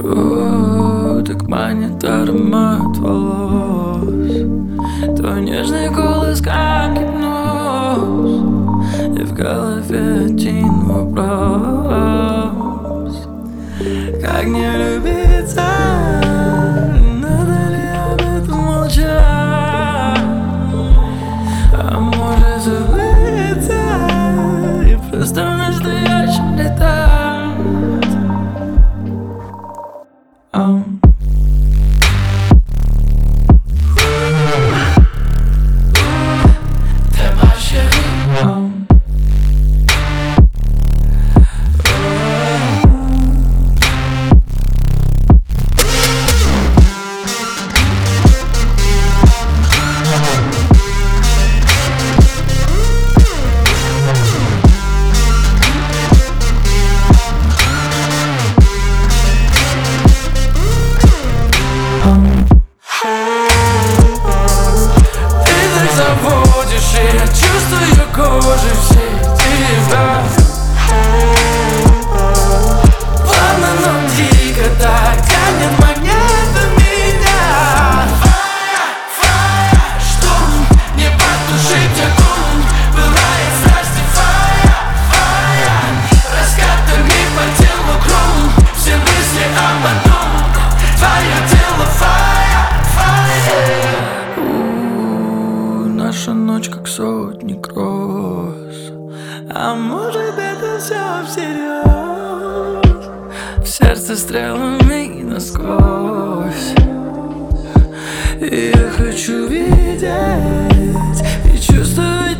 Так манит аромат волос, твой нежный голос как гипноз. И в голове один вопрос: как не влюбиться? Надо ли об этом молчать? А может забыться и просто в настоящем летать? Заводишь, и я чувствую кожей все тебя. Плавно, но дико так тянет магнитом меня. Фая, штурм, не потушить огонь. Пылает страсти фая. Раскатами по телу кром, все мысли об одном. Твое тело фая. Наша ночь как сотни гроз, а может это все всерьез? В сердце стрелами насквозь, и я хочу видеть и чувствовать.